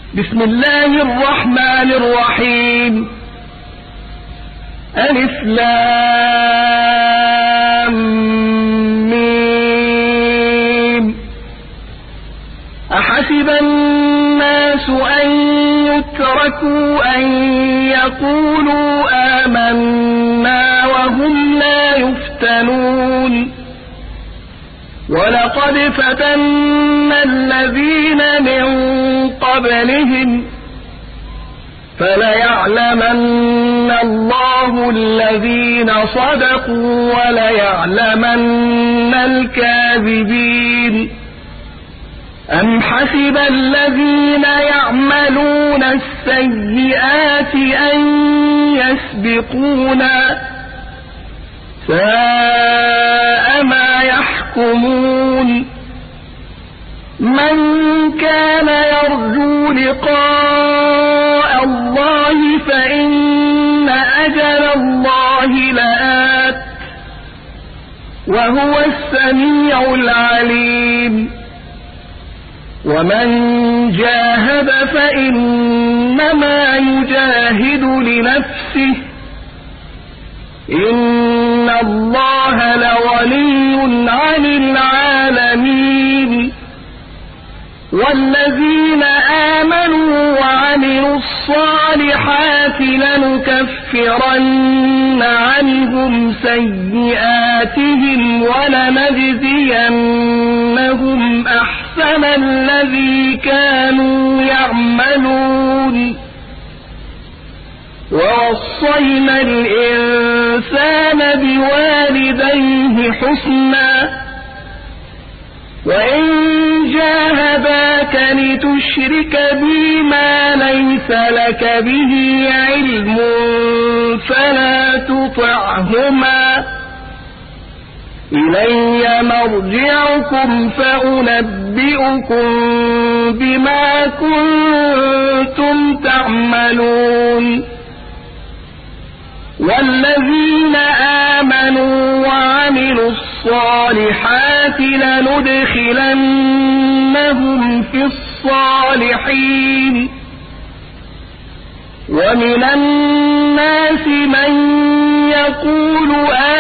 بسم الله الرحمن الرحيم. ألف لام ميم. أحسب الناس أن يتركوا أن يقولوا آمنا وهم لا يفتنون. ولقد فتنا الذين من قبلهم فليعلمن الله الذين صدقوا وليعلمن الكاذبين. أم حسب الذين يعملون السيئات أن يسبقونا ساء ما يحكمون. من كان يرجو لقاء الله فإن أجل الله لآت وهو السميع العليم. ومن جاهد فإنما يجاهد لنفسه إن الله لغني عن العالمين. والذين آمنوا وعملوا الصالحات لنكفرن عنهم سيئاتهم ولنجزينهم أحسن الذي كانوا يعملون. ووصينا الإنسان بوالديه حسنا وإن جاهداك لتشرك بي ما ليس لك به علم فلا تطعهما إلي مرجعكم فأنبئكم بما كنتم تعملون. والذين آمنوا وعملوا الصالحات لندخلنهم في الصالحين. ومن الناس من يقول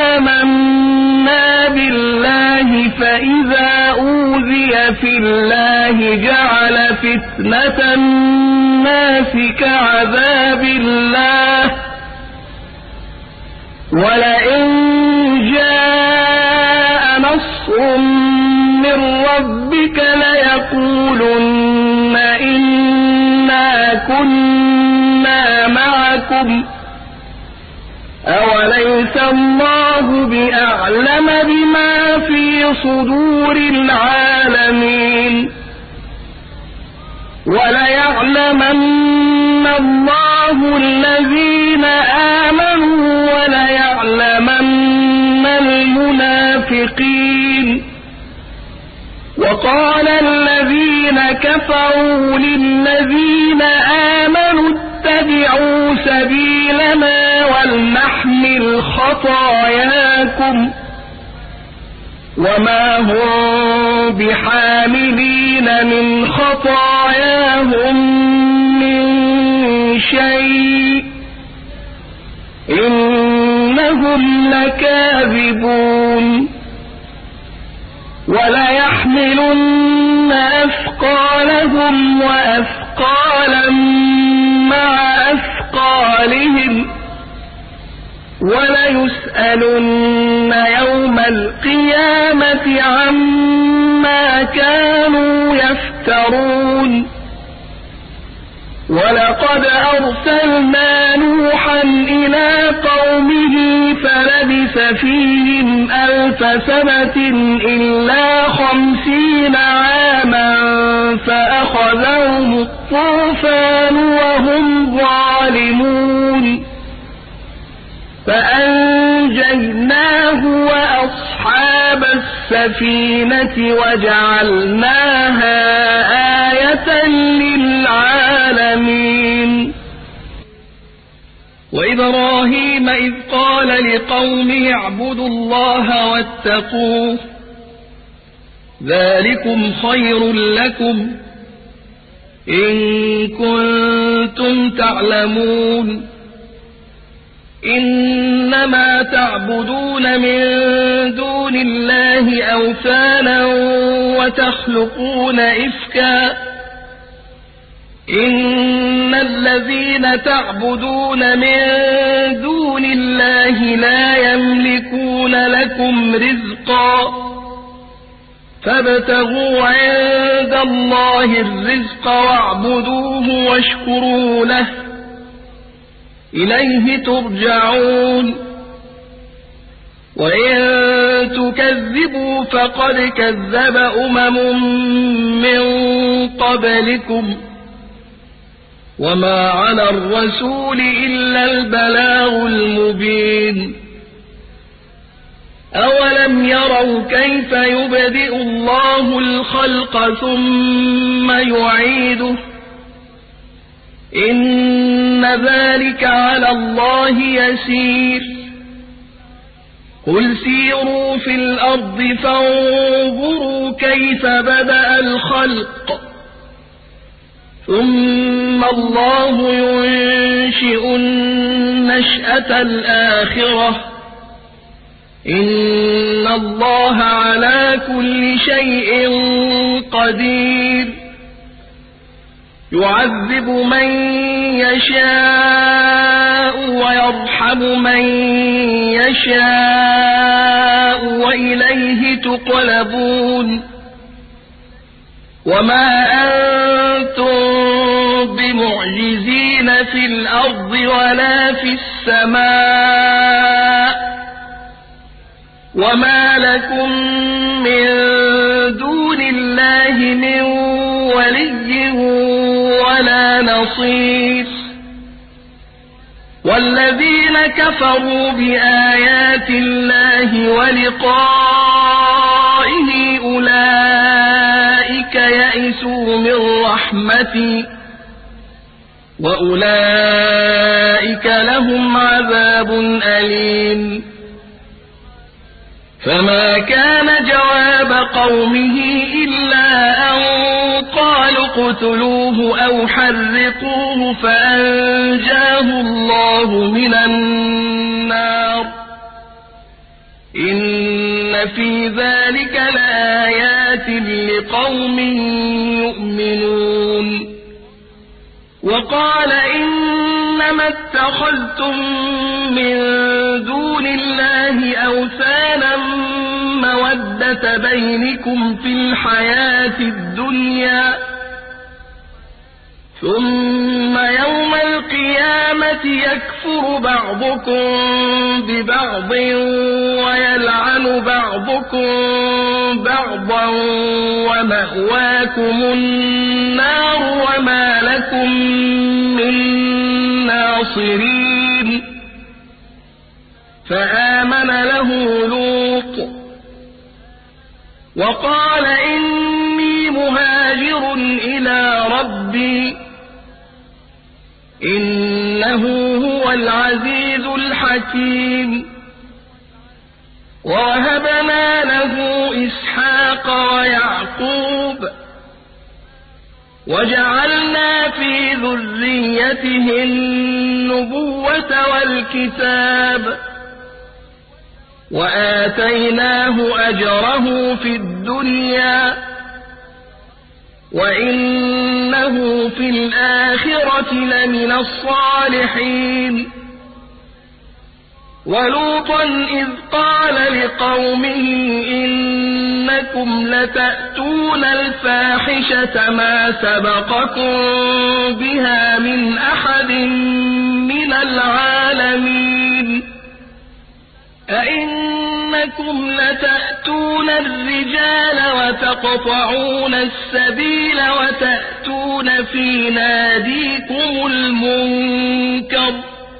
آمنا بالله فإذا أوذي في الله جعل فتنة الناس كعذاب الله ولئن جاء نصر من ربك ليقولن إنا كنا معكم أوليس الله بأعلم بما في صدور العالمين. وليعلمن الله الذين آمنوا وليعلمن المنافقين. وقال الذين كفروا للذين آمنوا اتبعوا سبيلنا ولنحمل خطاياكم وما هم بحاملين من خطاياهم من شيء إنهم لكاذبون. وليحملن أثقالهم وأثقالا مع أثقالهم وليسألن يوم القيامة عما كانوا يفترون. ولقد أرسلنا نوحا إلى قومه فلبث فيهم 1000 سنة إلا 50 عاما فأخذهم الطوفان وهم ظالمون فأنجيناه وأصحاب السفينة وجعلناها آية للعالمين. وإبراهيم إذ قال لقومه اعبدوا الله واتقوه ذلكم خير لكم إن كنتم تعلمون. إنما تعبدون من دون الله أوثانا وتخلقون إفكا إن الذين تعبدون من دون الله لا يملكون لكم رزقا فابتغوا عند الله الرزق واعبدوه واشكروا له إليه ترجعون. وإن تكذبوا فقد كذب من قبلكم وما على الرسول إلا البلاغ المبين. أولم يروا كيف يبدئ الله الخلق ثم يعيده إن ذلك على الله يسير. قل سيروا في الأرض فانظروا كيف بدأ الخلق ثم الله ينشئ النشأة الآخرة إن الله على كل شيء قدير. يعذب من يشاء ويرحم من يشاء وإليه تقلبون. وما أنتم بمعجزين في الأرض ولا في السماء وما لكم من دون الله من ولي ولا نصير. والذين كفروا بآيات الله ولقائه أولئك يئسوا من رحمتي وأولئك لهم عذاب أليم. فما كان جواب قومه إلا أن قالوا اقتلوه أو حرقوه فأنجاه الله من النار إن في ذلك لآيات لقوم يؤمنون. وقال إنما اتخذتم من دون الله أوثانا مودة بينكم في الحياة الدنيا ثم يوم القيامة يكفر بعضكم ببعض ويلعن بعضكم بعضا ومأواكم النار وما لكم من ناصرين. فآمن له لوط وقال إني مهاجر إلى ربي إنه هو العزيز الحكيم. ووهبنا له إسحاق ويعقوب وجعلنا في ذريته النبوة والكتاب وآتيناه أجره في الدنيا وإنه في الآخرة لمن الصالحين. ولوطا إذ قال لقومه إنكم لتأتون الفاحشة ما سبقكم بها من أحد من العالمين أئنكم لتأتون الرجال وتقطعون السبيل وتأتون في ناديكم المنكر.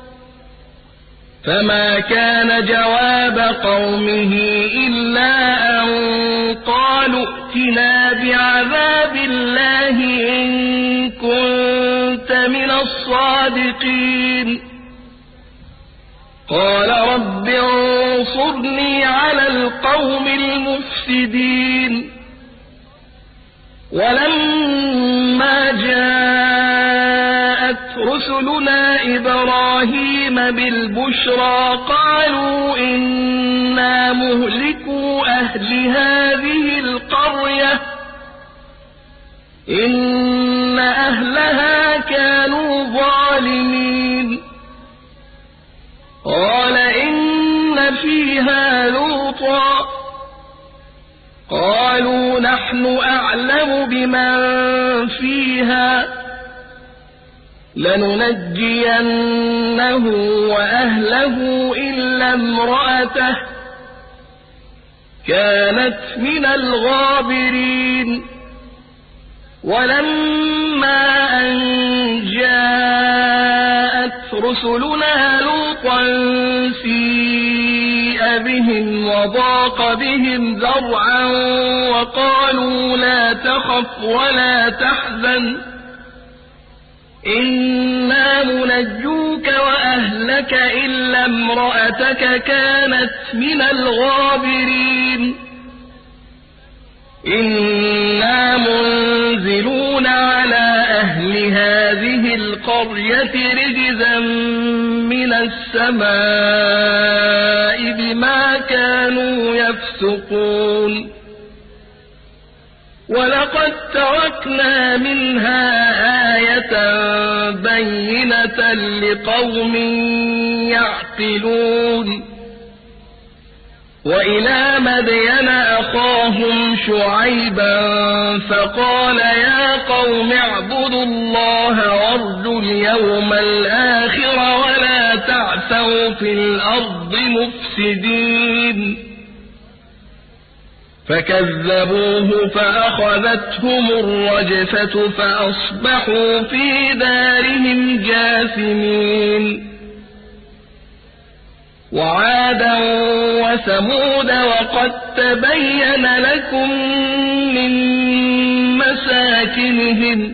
فما كان جواب قومه إلا أن قالوا ائتنا بعذاب الله إن كنت من الصادقين. قال رب انصرني على القوم المفسدين. ولما جاء رسلنا إبراهيم بالبشرى قالوا إنا مهلكو أهل هذه القرية إن أهلها كانوا ظالمين قال إن فيها لوطا قالوا نحن أعلم بمن فيها لننجينه وأهله إلا امرأته كانت من الغابرين ولما أن جاءت رسلنا لوطا سيء بهم وضاق بهم ذرعا وقالوا لا تخف ولا تحزن إنا منجوك وأهلك إلا امرأتك كانت من الغابرين إنا منزلون على أهل هذه القرية رجزا من السماء بما كانوا يفسقون ولقد تركنا منها آية بينة لقوم يعقلون وإلى مدين أخاهم شعيبا فقال يا قوم اعبدوا الله وارجوا اليوم الآخر ولا تعثوا في الأرض مفسدين فكذبوه فأخذتهم الرجفة فأصبحوا في دارهم جاثمين وعادا وثمود وقد تبين لكم من مساكنهم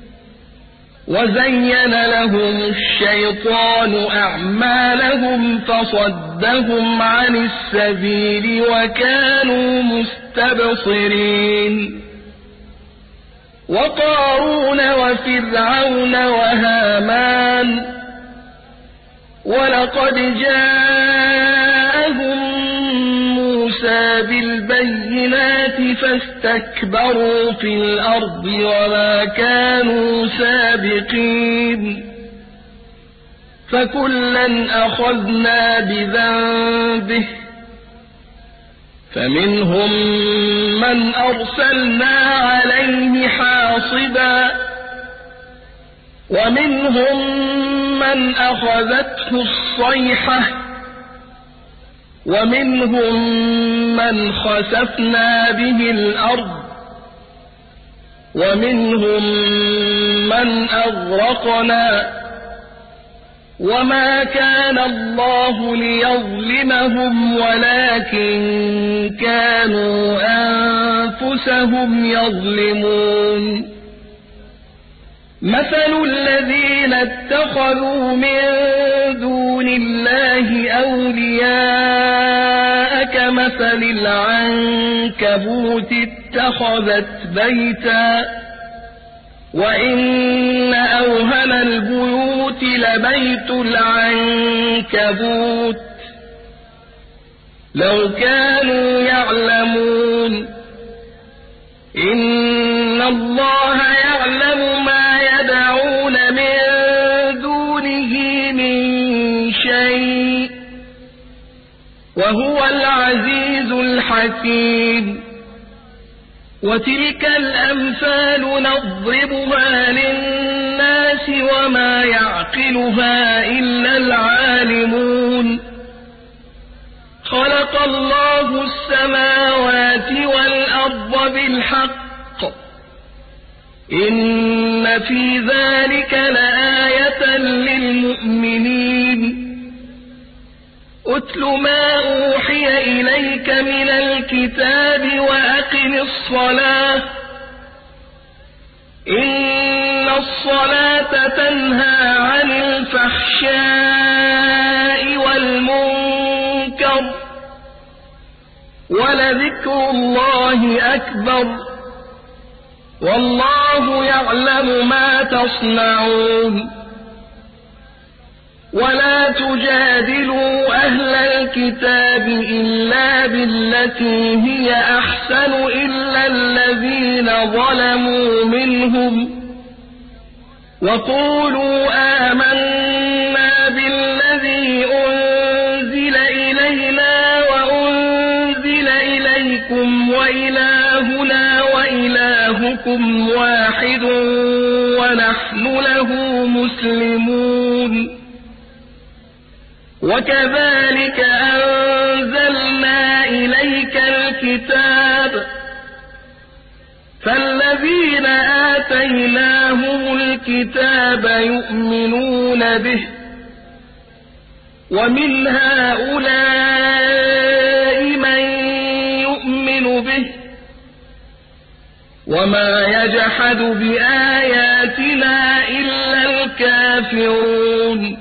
وزين لهم الشيطان أعمالهم فصدهم عن السبيل وكانوا مستبصرين وقارون وفرعون وهامان ولقد جاءهم موسى بالبينات فاستكبروا في الأرض وما كانوا سابقين فكلا أخذنا بذنبه فمنهم من أرسلنا عليه حاصبا ومنهم من أخذته الصيحة ومنهم من خسفنا به الأرض ومنهم من أغرقنا وما كان الله ليظلمهم ولكن كانوا أنفسهم يظلمون مثل الذين اتخذوا من دون الله أولياء كمثل العنكبوت اتخذت بيتا وإن أوهن البيوت لبيت العنكبوت لو كانوا يعلمون إن الله يعلم ما يدعون من دونه من شيء وهو العزيز الحكيم وتلك الأمثال نضربها للناس وما يعقلها إلا العالمون خلق الله السماوات والأرض بالحق إن في ذلك لآية للمؤمنين أتل ما أوحي إليك من الكتاب وأقم الصلاة إن الصلاة تنهى عن الفحشاء والمنكر ولذكر الله أكبر والله يعلم ما تصنعون ولا تجادلوا أهل الكتاب إلا بالتي هي أحسن إلا الذين ظلموا منهم وقولوا آمنا بالذي أنزل إلينا وأنزل إليكم وإلهنا وإلهكم واحد ونحن له مسلمون وكذلك أنزلنا إليك الكتاب فالذين آتيناهم الكتاب يؤمنون به ومن هؤلاء من يؤمن به وما يجحد بآياتنا إلا الكافرون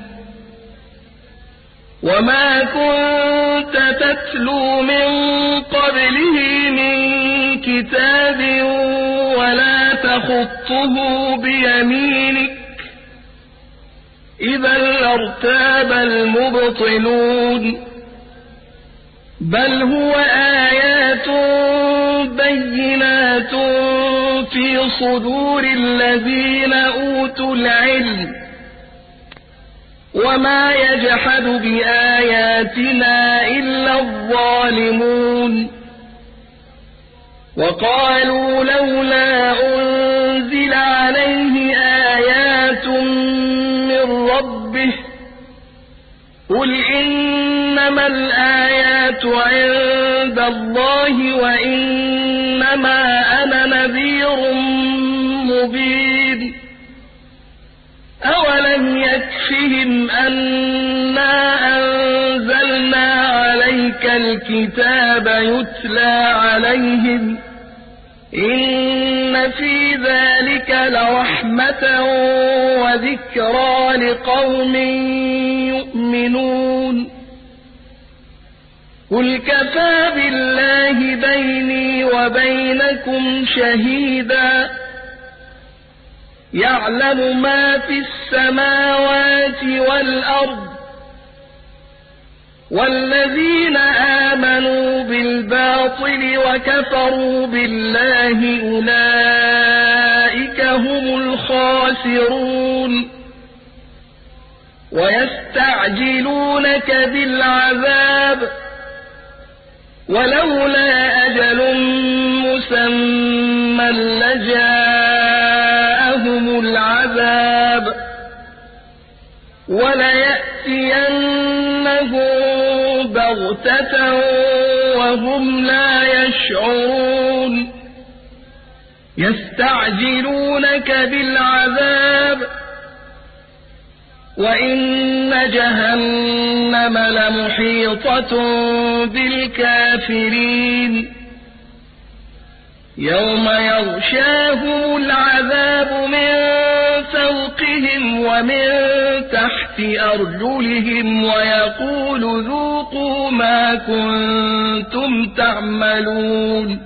وما كنت تتلو من قبله من كتاب ولا تخطه بيمينك إذا لارتاب المبطلون بل هو آيات بينات في صدور الذين أوتوا العلم وما يجحد بآياتنا إلا الظالمون وقالوا لولا أنزل عليه آيات من ربه قل إنما الآيات عند الله وإنما أنا نذير مبين أولم يكفهم أنا أنزلنا عليك الكتاب يتلى عليهم إن في ذلك لرحمة وذكرى لقوم يؤمنون قل كفى بالله بيني وبينكم شهيدا يعلم ما في السماوات والأرض والذين آمنوا بالباطل وكفروا بالله أولئك هم الخاسرون ويستعجلونك بالعذاب ولولا أجل مسمى لجاءهم العذاب وليأتينهم بغتة وهم لا يشعرون يستعجلونك بالعذاب وإن جهنم لمحيطة بالكافرين يوم يغشاهم العذاب من فوقهم ومن تحت أرجلهم ويقول ذوقوا ما كنتم تعملون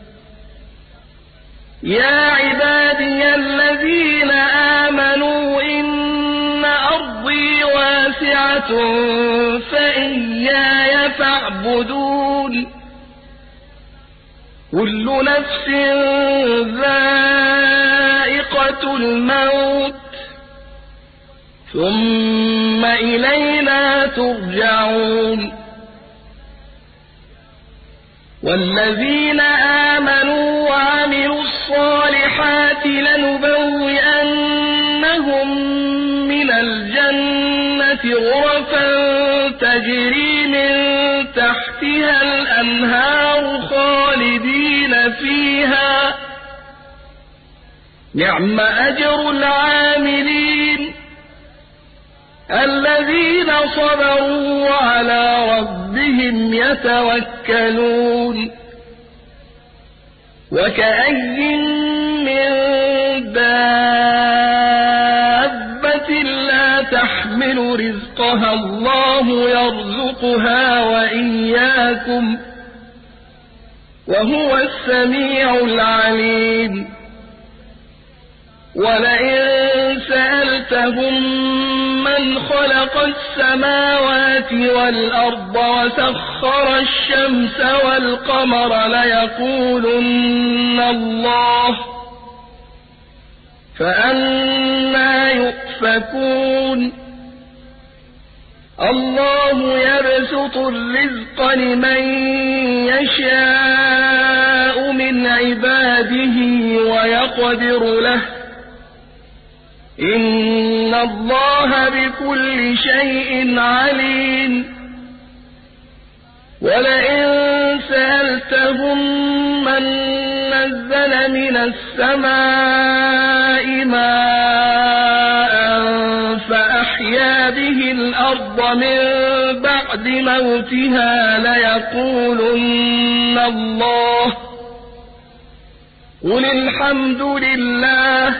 يا عبادي الذين آمنوا إن أرضي واسعة فإياي فاعبدون كل نفس ذائقة الموت ثم إلينا ترجعون والذين آمنوا وعملوا الصالحات لنبوئنهم من الجنة غرفا تجري من تحتها الأنهار خالدين فيها نعم أجر العاملين الذين صبروا وعلى ربهم يتوكلون وكأي من دابة لا تحمل رزقها الله يرزقها وإياكم وهو السميع العليم ولئن سألتهم من من خلق السماوات والأرض وسخر الشمس والقمر ليقولن الله فأنى يؤفكون الله يبسط الرزق لمن يشاء من عباده ويقدر له إن الله بكل شيء عليم ولئن سألتهم من نزل من السماء ماء فأحيا به الأرض من بعد موتها ليقولن الله قل الحمد لله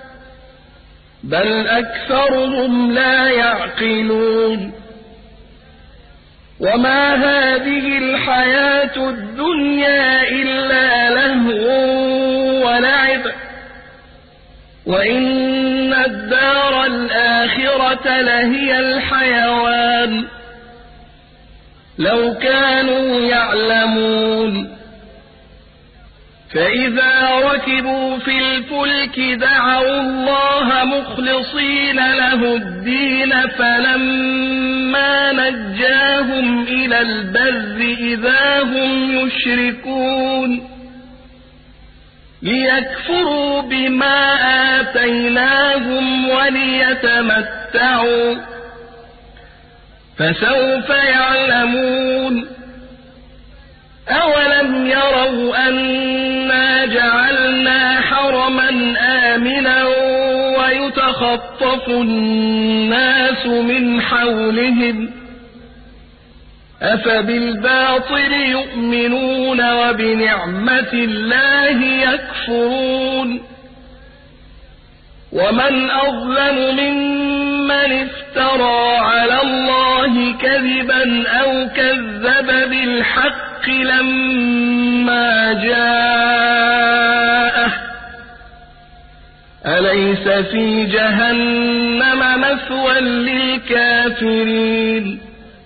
بل أكثرهم لا يعقلون وما هذه الحياة الدنيا إلا لهو ولعب وإن الدار الآخرة لهي الحيوان لو كانوا يعلمون فإذا ركبوا في الفلك دعوا الله مخلصين له الدين فلما نجاهم إلى البر إذا هم يشركون ليكفروا بما آتيناهم وليتمتعوا فسوف يعلمون أولم يروا أنا جعلنا حرما آمنا ويتخطف الناس من حولهم أفبالباطل يؤمنون وبنعمة الله يكفرون ومن أظلم ممن افترى على الله كذبا أو كذب بالحق لما جاءه أليس في جهنم مثوى للكافرين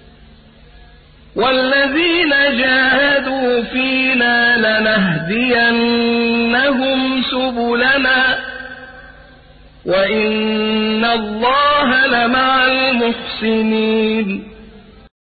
والذين جاهدوا فينا لنهدينهم سبلنا وإن الله لمع المحسنين